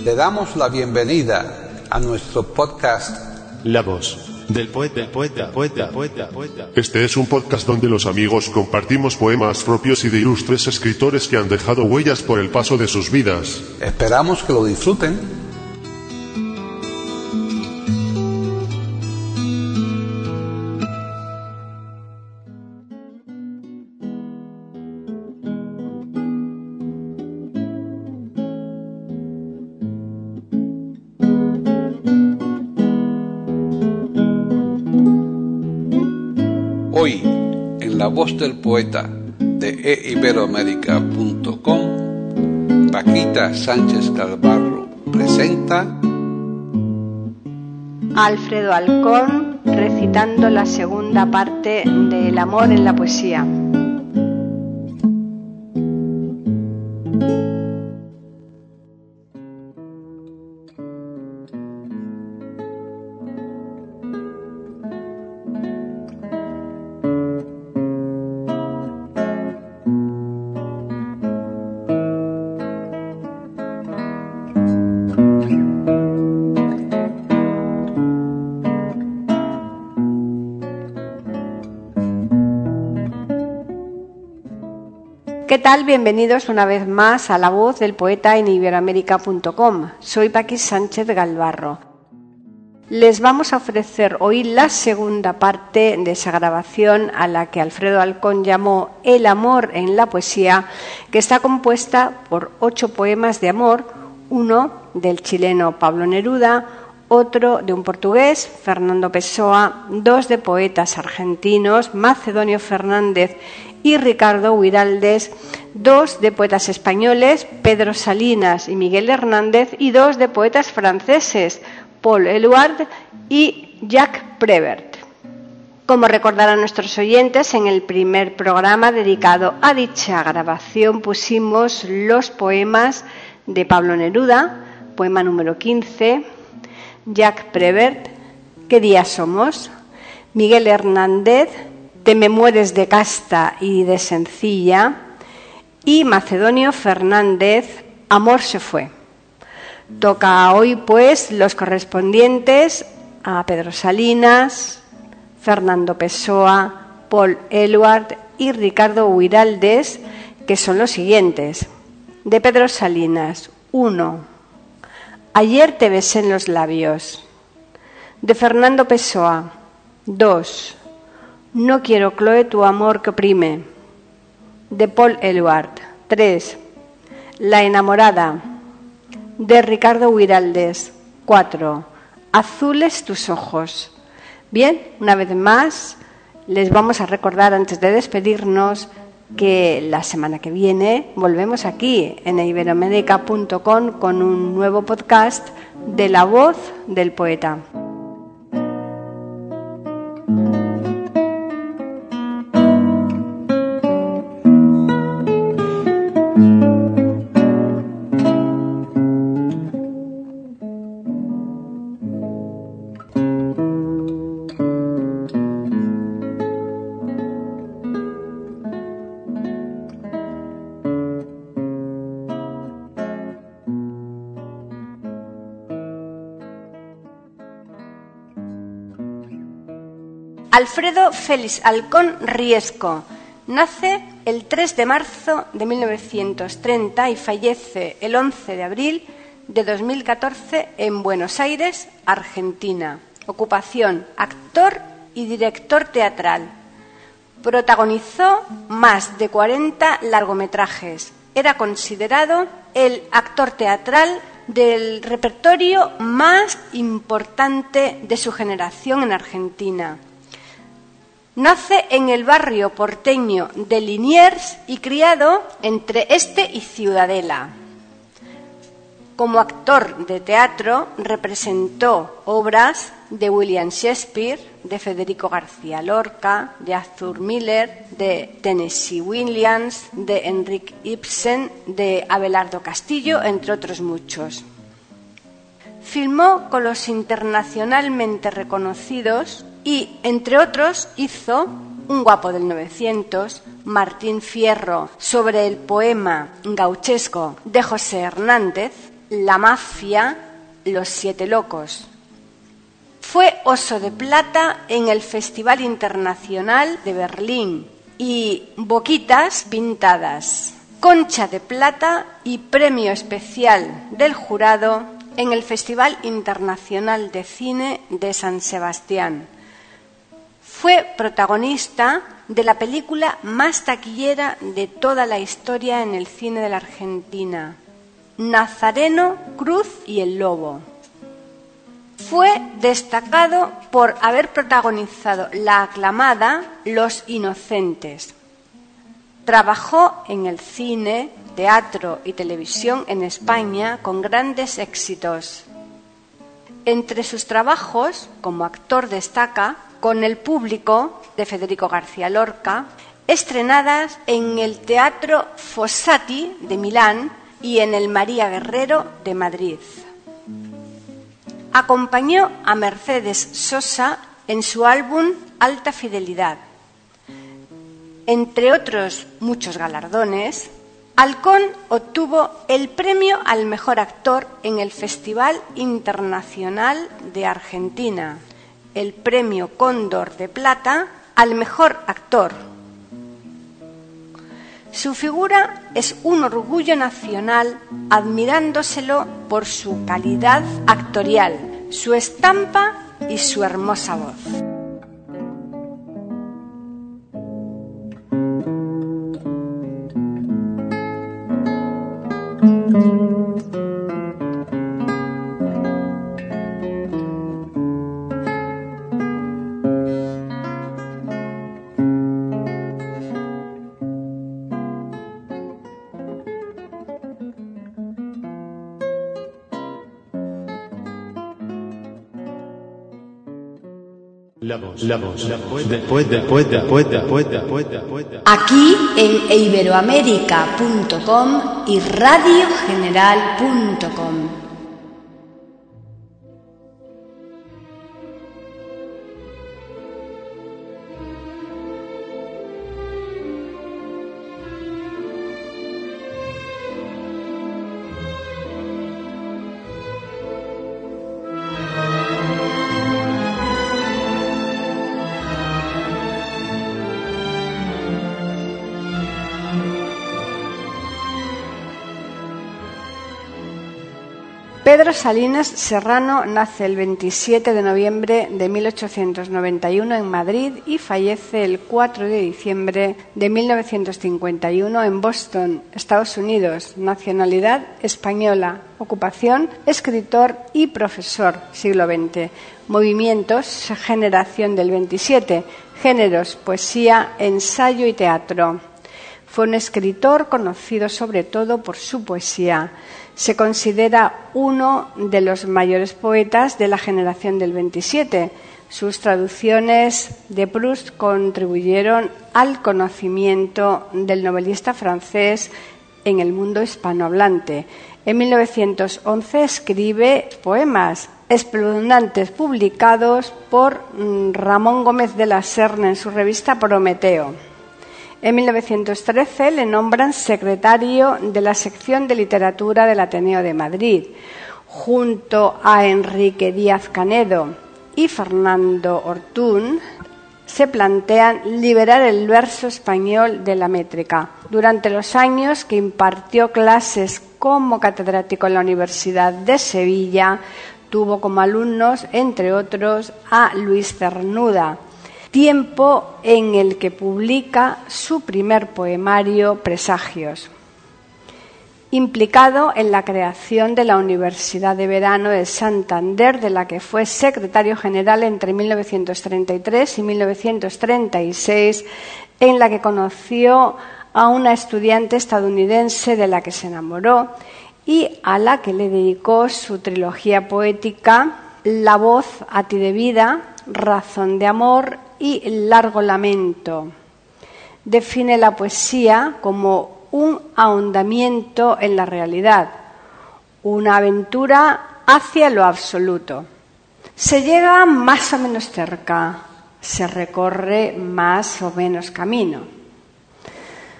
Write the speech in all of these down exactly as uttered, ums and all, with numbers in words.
Le damos la bienvenida a nuestro podcast La voz del poeta, del poeta, poeta, poeta, poeta. Este es un podcast donde los amigos compartimos poemas propios y de ilustres escritores que han dejado huellas por el paso de sus vidas. Esperamos que lo disfruten. Hoy, en La Voz del Poeta de e iberoamérica punto com, Paquita Sánchez Galvarro presenta a Alfredo Alcón recitando la segunda parte de El amor en la poesía. ¿Qué tal? Bienvenidos una vez más a La Voz del Poeta en iberoamérica punto com. Soy Paquita Sánchez Galvarro. Les vamos a ofrecer hoy la segunda parte de esa grabación a la que Alfredo Alcón llamó El amor en la poesía, que está compuesta por ocho poemas de amor, uno del chileno Pablo Neruda, otro de un portugués, Fernando Pessoa, dos de poetas argentinos, Macedonio Fernández y Ricardo Huiraldes, dos de poetas españoles, Pedro Salinas y Miguel Hernández, y dos de poetas franceses, Paul Éluard y Jacques Prévert. Como recordarán nuestros oyentes, en el primer programa dedicado a dicha grabación pusimos los poemas de Pablo Neruda, poema número quince, Jacques Prévert, ¿Qué día somos?, Miguel Hernández, Te me mueres de casta y de sencilla, y Macedonio Fernández, Amor se fue. Toca hoy pues los correspondientes a Pedro Salinas, Fernando Pessoa, Paul Éluard y Ricardo Huiraldes, que son los siguientes. De Pedro Salinas, uno. Ayer te besé en los labios. De Fernando Pessoa, dos. No quiero, Chloe, tu amor que oprime. De Paul Éluard, tres. La enamorada. De Ricardo Huiraldes, cuatro. Azules tus ojos. Bien, una vez más, les vamos a recordar antes de despedirnos que la semana que viene volvemos aquí en iberoamérica punto com con un nuevo podcast de La Voz del Poeta. Alfredo Félix Alcón Riesco nace el tres de marzo de mil novecientos treinta y fallece el once de abril de dos mil catorce en Buenos Aires, Argentina. Ocupación: actor y director teatral. Protagonizó más de cuarenta largometrajes. Era considerado el actor teatral del repertorio más importante de su generación en Argentina. Nace en el barrio porteño de Liniers y criado entre este y Ciudadela. Como actor de teatro representó obras de William Shakespeare, de Federico García Lorca, de Arthur Miller, de Tennessee Williams, de Henrik Ibsen, de Abelardo Castillo, entre otros muchos. Filmó con los internacionalmente reconocidos y, entre otros, hizo Un guapo del novecientos, Martín Fierro, sobre el poema gauchesco de José Hernández, La mafia, Los Siete Locos. Fue Oso de Plata en el Festival Internacional de Berlín y Boquitas Pintadas. Concha de Plata y Premio Especial del Jurado en el Festival Internacional de Cine de San Sebastián. Fue protagonista de la película más taquillera de toda la historia en el cine de la Argentina, Nazareno, Cruz y el Lobo. Fue destacado por haber protagonizado la aclamada Los Inocentes. Trabajó en el cine, teatro y televisión en España con grandes éxitos. Entre sus trabajos, como actor destaca Con el Público, de Federico García Lorca, estrenadas en el Teatro Fossati de Milán y en el María Guerrero de Madrid. Acompañó a Mercedes Sosa en su álbum Alta Fidelidad. Entre otros muchos galardones, Halcón obtuvo el premio al mejor actor en el Festival Internacional de Argentina, el premio Cóndor de Plata al mejor actor. Su figura es un orgullo nacional, admirándoselo por su calidad actorial, su estampa y su hermosa voz. La voz, la voz, la voz del poeta, poeta, poeta, poeta, poeta, poeta. Aquí en iberoamérica punto com y radio general punto com. Pedro Salinas Serrano nace el veintisiete de noviembre de mil ochocientos noventa y uno en Madrid y fallece el cuatro de diciembre de mil novecientos cincuenta y uno en Boston, Estados Unidos. Nacionalidad española. Ocupación escritor y profesor, siglo veinte. Movimientos, generación del veintisiete. Géneros, poesía, ensayo y teatro. Fue un escritor conocido sobre todo por su poesía. Se considera uno de los mayores poetas de la generación del veintisiete. Sus traducciones de Proust contribuyeron al conocimiento del novelista francés en el mundo hispanohablante. En mil novecientos once escribe poemas espeluznantes publicados por Ramón Gómez de la Serna en su revista Prometeo. En mil novecientos trece le nombran secretario de la sección de literatura del Ateneo de Madrid, junto a Enrique Díaz Canedo y Fernando Ortún. Se plantean liberar el verso español de la métrica. Durante los años que impartió clases como catedrático en la Universidad de Sevilla, tuvo como alumnos, entre otros, a Luis Cernuda, tiempo en el que publica su primer poemario, Presagios. Implicado en la creación de la Universidad de Verano de Santander, de la que fue secretario general entre mil novecientos treinta y tres y mil novecientos treinta y seis, en la que conoció a una estudiante estadounidense de la que se enamoró y a la que le dedicó su trilogía poética La voz a ti de vida, Razón de amor y Largo lamento. Define la poesía como un ahondamiento en la realidad, una aventura hacia lo absoluto. Se llega más o menos cerca, se recorre más o menos camino.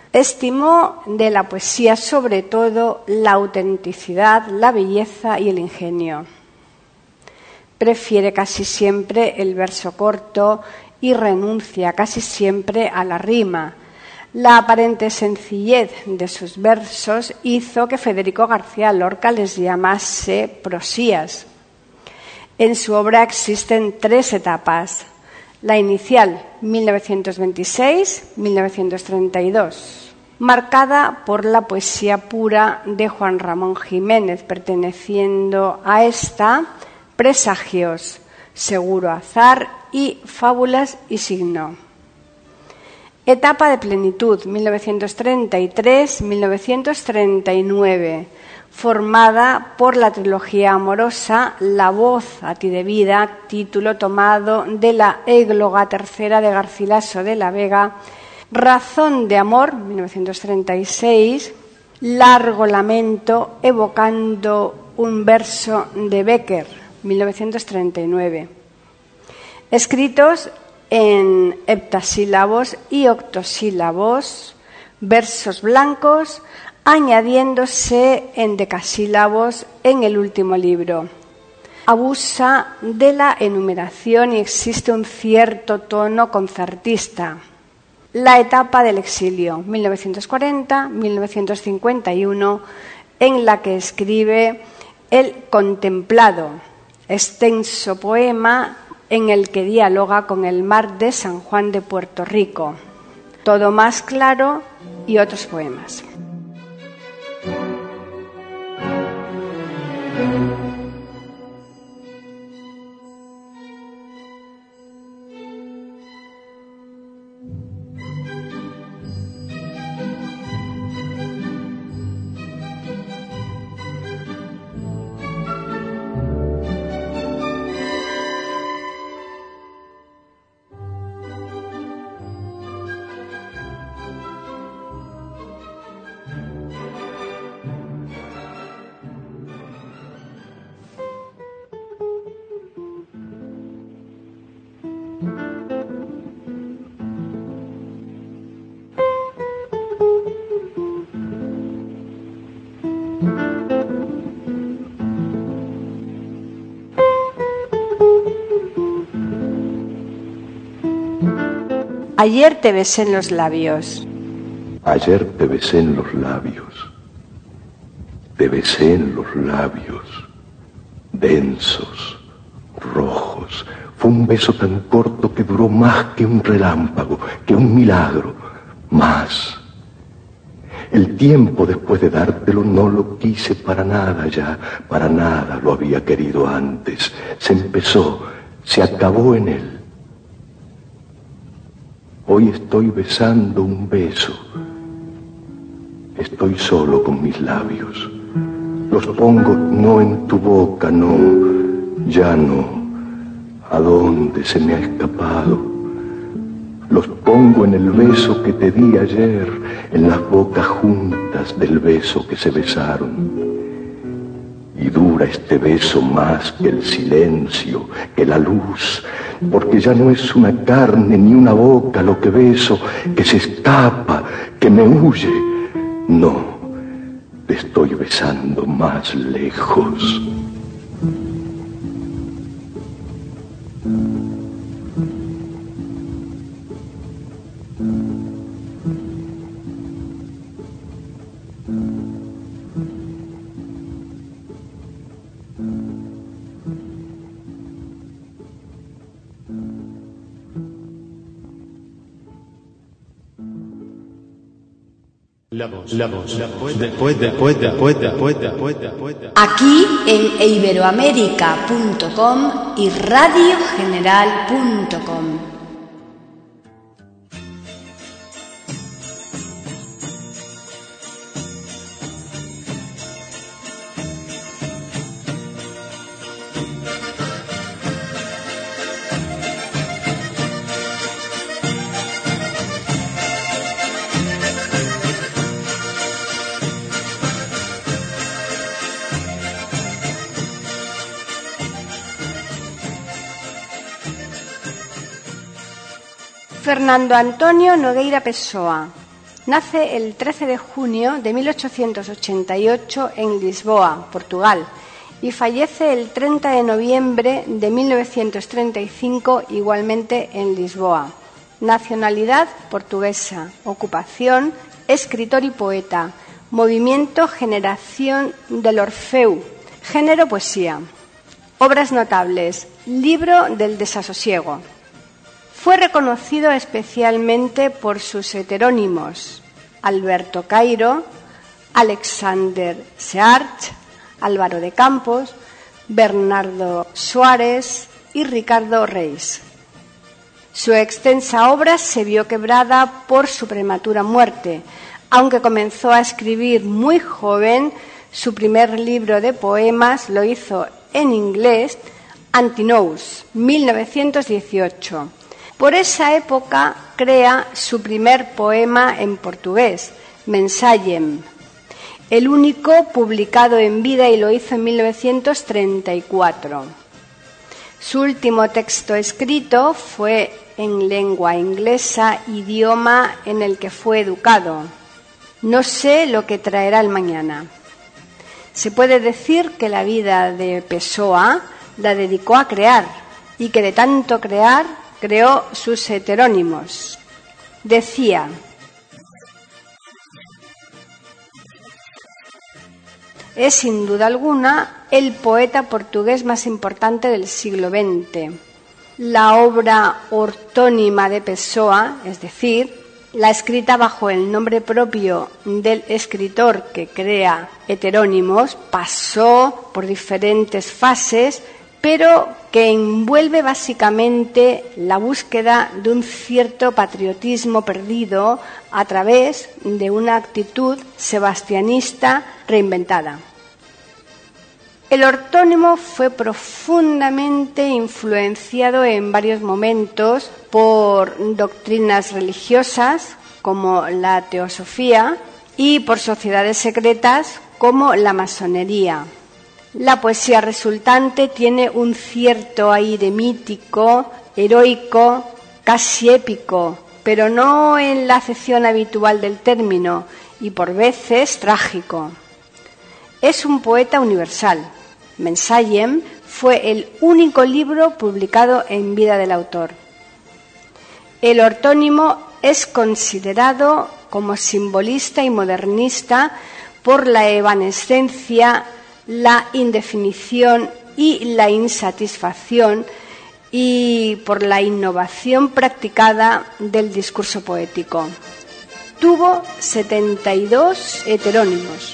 Estimó de la poesía sobre todo la autenticidad, la belleza y el ingenio. Prefiere casi siempre el verso corto y renuncia casi siempre a la rima. La aparente sencillez de sus versos hizo que Federico García Lorca les llamase prosías. En su obra existen tres etapas. La inicial, mil novecientos veintiséis a mil novecientos treinta y dos, marcada por la poesía pura de Juan Ramón Jiménez, perteneciendo a esta Presagios, Seguro Azar y Fábulas y Signo. Etapa de plenitud, mil novecientos treinta y tres a mil novecientos treinta y nueve, formada por la trilogía amorosa La voz a ti de vida, título tomado de la égloga tercera de Garcilaso de la Vega, Razón de amor, mil novecientos treinta y seis, Largo lamento, evocando un verso de Bécquer, mil novecientos treinta y nueve. Escritos en heptasílabos y octosílabos, versos blancos, añadiéndose en decasílabos en el último libro. Abusa de la enumeración y existe un cierto tono concertista. La etapa del exilio, mil novecientos cuarenta a mil novecientos cincuenta y uno, en la que escribe El Contemplado, extenso poema en el que dialoga con el mar de San Juan de Puerto Rico. Todo más claro y otros poemas. Ayer te besé en los labios. Ayer te besé en los labios. Te besé en los labios, densos, rojos. Fue un beso tan corto que duró más que un relámpago, que un milagro, más. El tiempo después de dártelo no lo quise para nada ya, para nada lo había querido antes. Se empezó, se acabó en él. Hoy estoy besando un beso. Estoy solo con mis labios. Los pongo no en tu boca, no, ya no. ¿A dónde se me ha escapado? Los pongo en el beso que te di ayer, en las bocas juntas del beso que se besaron. Y dura este beso más que el silencio, que la luz, porque ya no es una carne ni una boca lo que beso, que se escapa, que me huye. No, te estoy besando más lejos. La voz, la voz, la voz, después, después, después, después, después, después. Aquí en iberoamérica punto com y radio general punto com. Fernando Antonio Nogueira Pessoa, Nace el trece de junio de mil ochocientos ochenta y ocho en Lisboa, Portugal, y fallece el treinta de noviembre de mil novecientos treinta y cinco igualmente en Lisboa. Nacionalidad portuguesa, ocupación escritor y poeta, movimiento Generación del Orfeu, género poesía. Obras notables, Libro del desasosiego. Fue reconocido especialmente por sus heterónimos Alberto Cairo, Alexander Search, Álvaro de Campos, Bernardo Suárez y Ricardo Reis. Su extensa obra se vio quebrada por su prematura muerte, aunque comenzó a escribir muy joven. Su primer libro de poemas lo hizo en inglés, Antinous, mil novecientos dieciocho. Por esa época crea su primer poema en portugués, Mensagem, el único publicado en vida, y lo hizo en mil novecientos treinta y cuatro. Su último texto escrito fue en lengua inglesa, idioma en el que fue educado. No sé lo que traerá el mañana. Se puede decir que la vida de Pessoa la dedicó a crear y que de tanto crear creó sus heterónimos. Decía: es sin duda alguna el poeta portugués más importante del siglo veinte. La obra ortónima de Pessoa, es decir, la escrita bajo el nombre propio del escritor que crea heterónimos, pasó por diferentes fases, pero que envuelve básicamente la búsqueda de un cierto patriotismo perdido a través de una actitud sebastianista reinventada. El ortónimo fue profundamente influenciado en varios momentos por doctrinas religiosas como la teosofía y por sociedades secretas como la masonería. La poesía resultante tiene un cierto aire mítico, heroico, casi épico, pero no en la acepción habitual del término, y por veces trágico. Es un poeta universal. Mensagem fue el único libro publicado en vida del autor. El ortónimo es considerado como simbolista y modernista por la evanescencia, la indefinición y la insatisfacción, y por la innovación practicada del discurso poético. Tuvo setenta y dos heterónimos.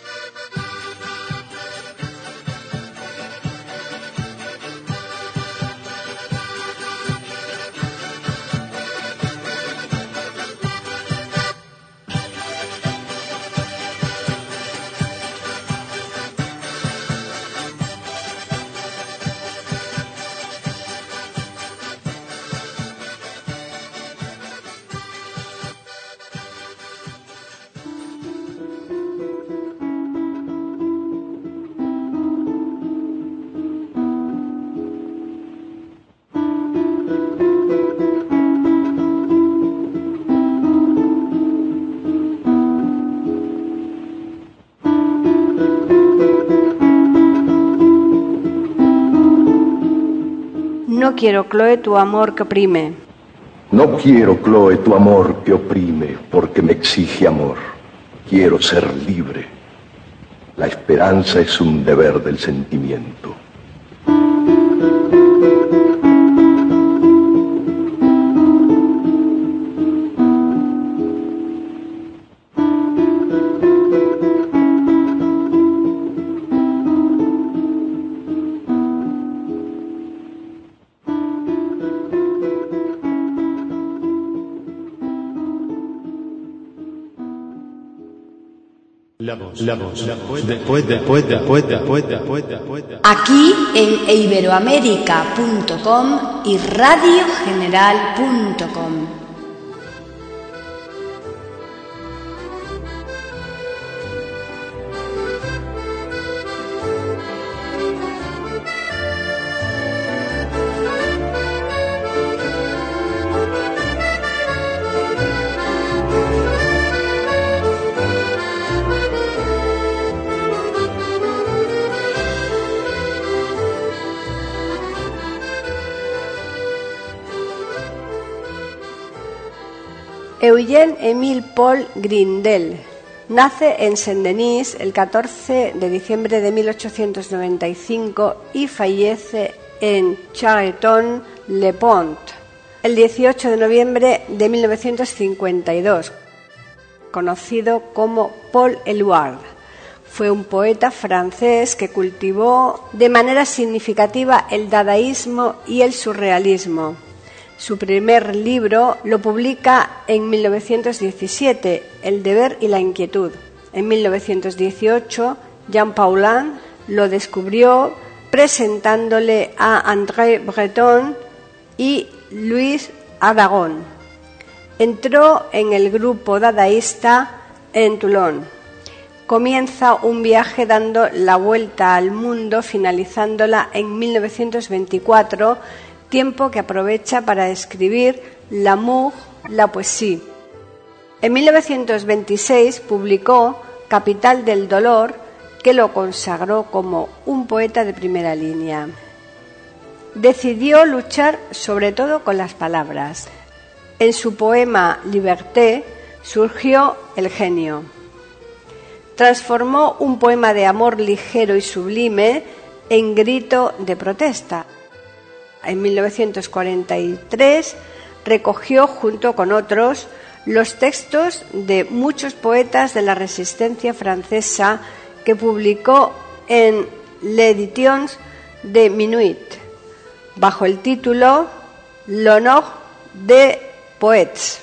No quiero, Chloe, tu amor que oprime. No quiero, Chloe, tu amor que oprime, porque me exige amor. Quiero ser libre. La esperanza es un deber del sentimiento. La voz, la voz, la voz, después, después, después, después, después, después. Aquí en iberoamérica punto com y radio general punto com. Eugène-Émile Paul Grindel nace en Saint-Denis el catorce de diciembre de mil ochocientos noventa y cinco y fallece en Charenton-le-Pont el dieciocho de noviembre de mil novecientos cincuenta y dos, conocido como Paul Éluard. Fue un poeta francés que cultivó de manera significativa el dadaísmo y el surrealismo. Su primer libro lo publica en mil novecientos diecisiete, El deber y la inquietud. En mil novecientos dieciocho, Jean Paulhan lo descubrió presentándole a André Breton y Louis Aragon. Entró en el grupo dadaísta en Toulon. Comienza un viaje dando la vuelta al mundo, finalizándola en mil novecientos veinticuatro, tiempo que aprovecha para escribir L'amour, la poesía. En mil novecientos veintiséis publicó Capital del dolor, que lo consagró como un poeta de primera línea. Decidió luchar sobre todo con las palabras. En su poema Liberté surgió el genio. Transformó un poema de amor ligero y sublime en grito de protesta. En mil novecientos cuarenta y tres recogió junto con otros los textos de muchos poetas de la Resistencia francesa que publicó en l'Éditions de Minuit, bajo el título L'honneur des poètes.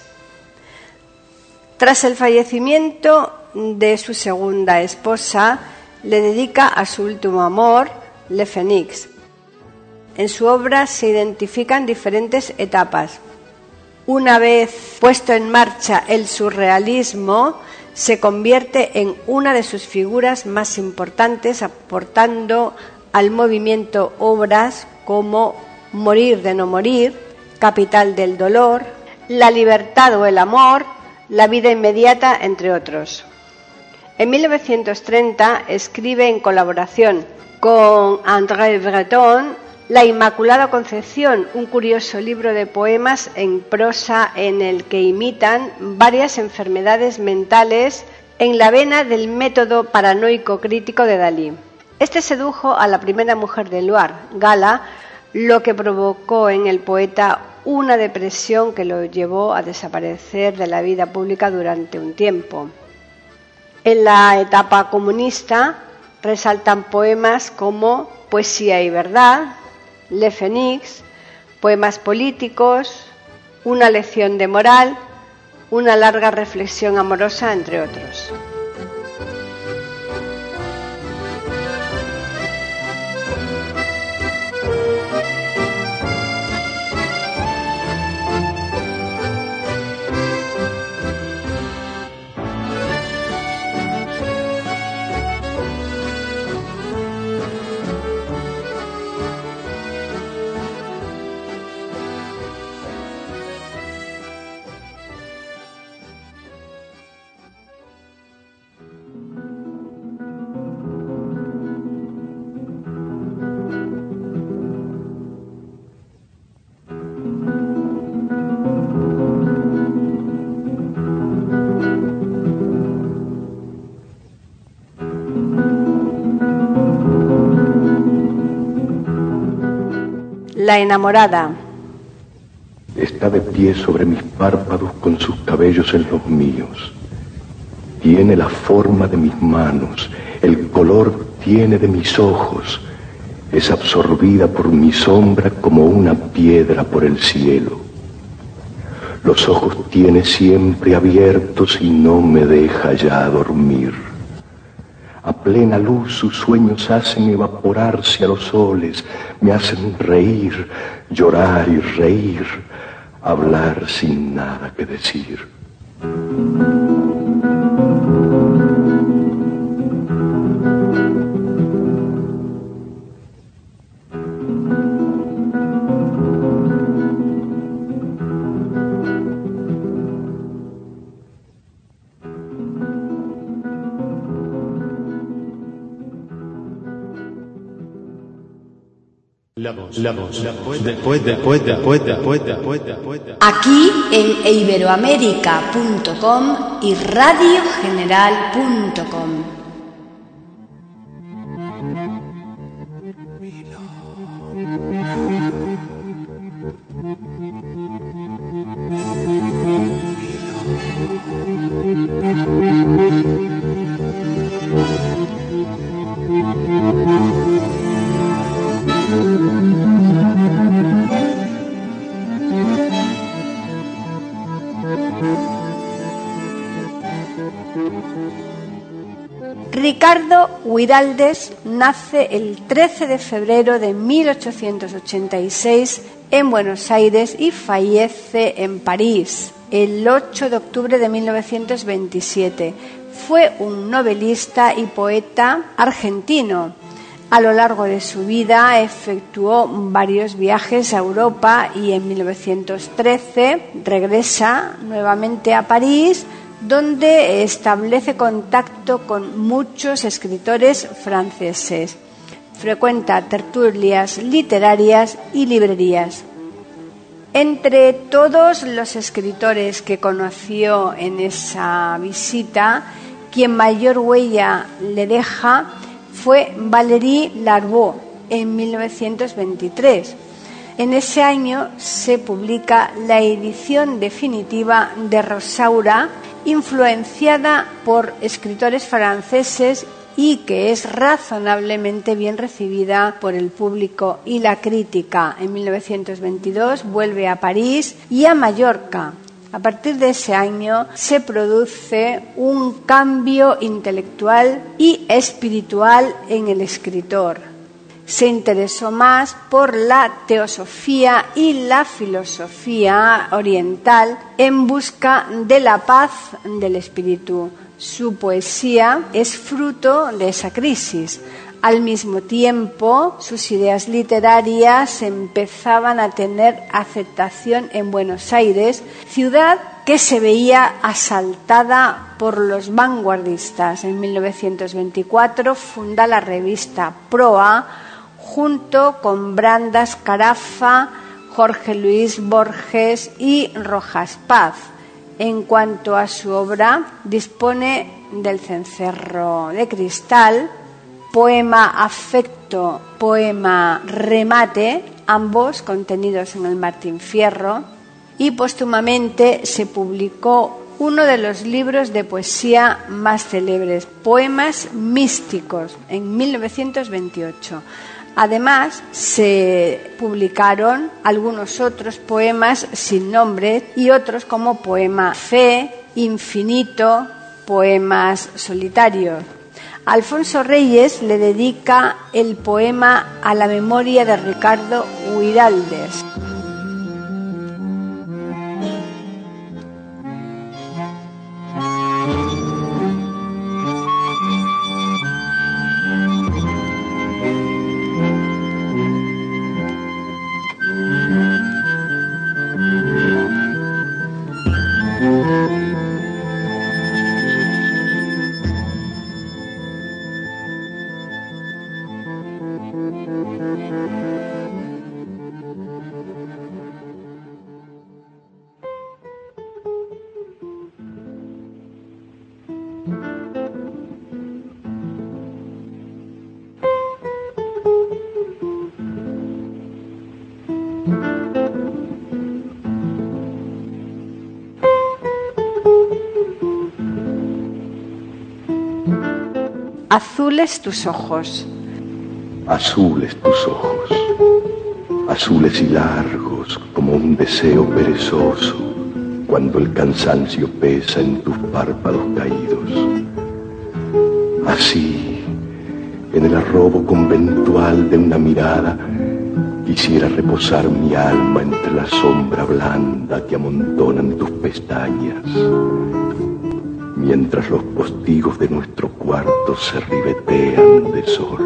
Tras el fallecimiento de su segunda esposa, le dedica a su último amor, Le Phénix. En su obra se identifican diferentes etapas. Una vez puesto en marcha el surrealismo, se convierte en una de sus figuras más importantes, aportando al movimiento obras como Morir de no morir, Capital del dolor, La libertad o el amor, La vida inmediata, entre otros. En mil novecientos treinta escribe en colaboración con André Breton La Inmaculada Concepción, un curioso libro de poemas en prosa en el que imitan varias enfermedades mentales en la vena del método paranoico crítico de Dalí. Este sedujo a la primera mujer de Éluard, Gala, lo que provocó en el poeta una depresión que lo llevó a desaparecer de la vida pública durante un tiempo. En la etapa comunista resaltan poemas como Poesía y verdad, Le Phénix, poemas políticos, Una lección de moral, Una larga reflexión amorosa, entre otros. La enamorada. Está de pie sobre mis párpados con sus cabellos en los míos. Tiene la forma de mis manos, el color tiene de mis ojos. Es absorbida por mi sombra como una piedra por el cielo. Los ojos tiene siempre abiertos y no me deja ya dormir. A plena luz sus sueños hacen evaporarse a los soles, me hacen reír, llorar y reír, hablar sin nada que decir. La voz, la voz, la voz, después, después, después, después, después, después. Aquí en iberoamerica punto com y radio general punto com. Ricardo Guiraldes nace el trece de febrero de mil ochocientos ochenta y seis en Buenos Aires y fallece en París el ocho de octubre de mil novecientos veintisiete. Fue un novelista y poeta argentino. A lo largo de su vida efectuó varios viajes a Europa y en mil novecientos trece regresa nuevamente a París, donde establece contacto con muchos escritores franceses. Frecuenta tertulias literarias y librerías. Entre todos los escritores que conoció en esa visita, quien mayor huella le deja fue Valéry Larbaud en mil novecientos veintitrés. En ese año se publica la edición definitiva de Rosaura, influenciada por escritores franceses y que es razonablemente bien recibida por el público y la crítica. En mil novecientos veintidós vuelve a París y a Mallorca. A partir de ese año se produce un cambio intelectual y espiritual en el escritor. Se interesó más por la teosofía y la filosofía oriental en busca de la paz del espíritu. Su poesía es fruto de esa crisis. Al mismo tiempo, sus ideas literarias empezaban a tener aceptación en Buenos Aires, ciudad que se veía asaltada por los vanguardistas. En mil novecientos veinticuatro funda la revista Proa, junto con Brandas Carafa, Jorge Luis Borges y Rojas Paz. En cuanto a su obra, dispone del Cencerro de Cristal, poema Afecto, poema Remate, ambos contenidos en el Martín Fierro, y póstumamente se publicó uno de los libros de poesía más célebres, Poemas Místicos, en mil novecientos veintiocho. Además, se publicaron algunos otros poemas sin nombre y otros como Poema Fe, Infinito, Poemas Solitarios. Alfonso Reyes le dedica el poema a la memoria de Ricardo Guiraldes. Azules tus ojos. Azules tus ojos, azules y largos como un deseo perezoso, cuando el cansancio pesa en tus párpados caídos. Así, en el arrobo conventual de una mirada, quisiera reposar mi alma entre la sombra blanda que amontonan tus pestañas, mientras los postigos de nuestro cuarto se ribetean de sol.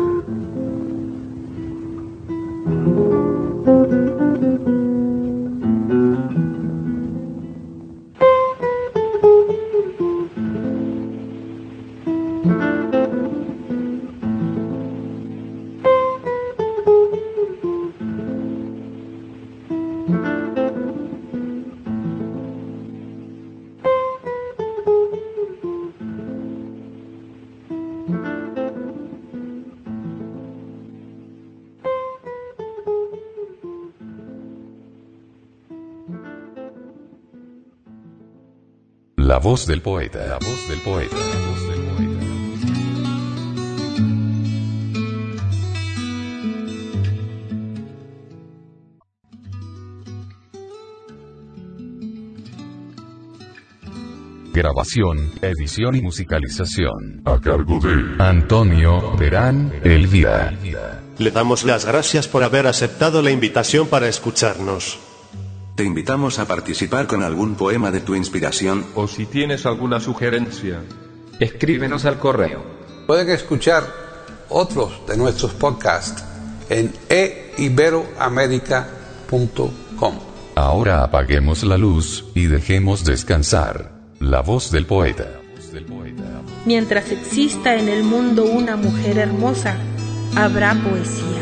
La voz del poeta, la voz del poeta, la voz del poeta. Grabación, edición y musicalización. A cargo de Antonio Verán Elvira. Le damos las gracias por haber aceptado la invitación para escucharnos. Te invitamos a participar con algún poema de tu inspiración. O si tienes alguna sugerencia, escríbenos al correo. Pueden escuchar otros de nuestros podcasts en e iberoamerica punto com. Ahora apaguemos la luz y dejemos descansar la voz del poeta. Mientras exista en el mundo una mujer hermosa, habrá poesía.